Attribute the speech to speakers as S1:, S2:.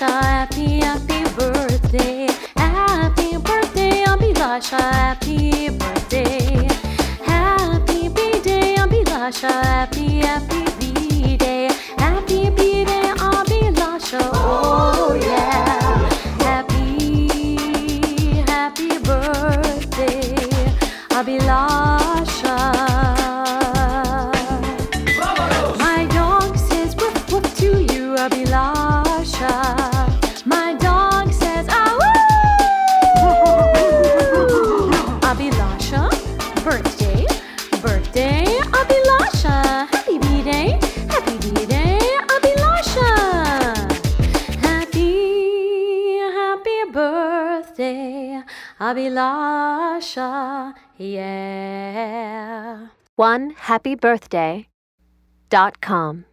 S1: Abhilasha, happy, happy birthday. Happy birthday, Abhilasha, happy birthday. Happy B-Day, Abhilasha, happy, happy B-Day. Happy B-Day, Abhilasha, oh yeah. Happy, happy birthday, Abhilasha. My dog says woof woof to you, Abhilasha. My dog says ah woo. Abhilasha, birthday, birthday, Abhilasha. Happy B-Day, Abhilasha. Happy, happy birthday, Abhilasha, yeah.
S2: OneHappyBirthday.com